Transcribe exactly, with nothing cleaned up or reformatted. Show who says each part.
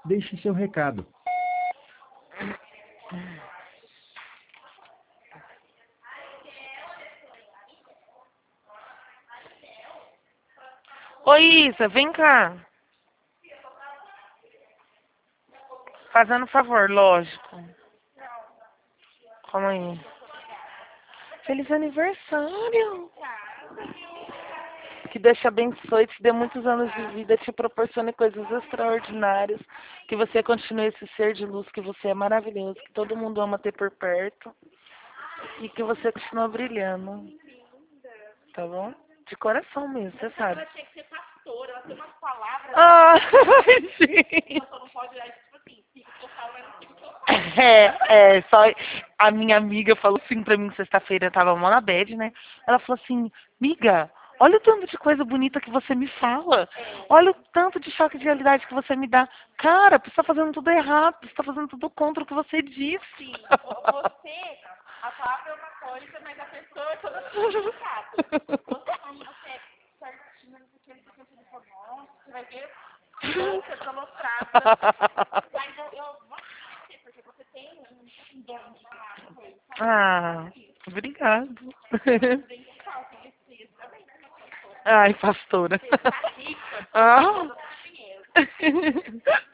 Speaker 1: Deixe seu recado.
Speaker 2: Oi, Isa, vem cá. Fazendo favor, lógico. Calma aí. Feliz aniversário. Que Deus te abençoe, te dê muitos anos de vida, te proporcione coisas extraordinárias. Que você continue esse ser de luz, que você é maravilhoso, que todo mundo ama ter por perto. E que você continue brilhando. Tá bom? De coração mesmo, você sabe.
Speaker 3: Ela tinha que ser pastora, ela tem umas palavras.
Speaker 2: Ah, gente.
Speaker 3: Ela só não pode olhar tipo assim, fica que eu falo, mas não fica que eu falo.
Speaker 2: É, é, só a minha amiga falou assim pra mim sexta-feira, eu tava mó na bad, né? Ela falou assim, miga, olha o tanto de coisa bonita que você me fala. Olha o tanto de choque de realidade que você me dá. Cara, você tá fazendo tudo errado, você tá fazendo tudo contra o que você disse.
Speaker 3: Sim, você, a palavra é uma coisa, mas a pessoa é toda significada. Você, quando você é certinho, não sei o que, você tem bom, você vai ver louca, desamostrada. Mas eu, eu vou te conhecer, porque você tem um dom de falar as coisas, sabe?
Speaker 2: Ah, obrigado.
Speaker 3: Bem que fala, tem esse isso também, né?
Speaker 2: Ai, pastora.
Speaker 3: Você tá rica,
Speaker 2: Ah.
Speaker 3: você tá dinheiro.